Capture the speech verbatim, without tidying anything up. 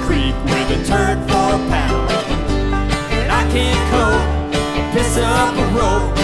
creek with a turd for a paddle. And I can't cope, piss up a rope.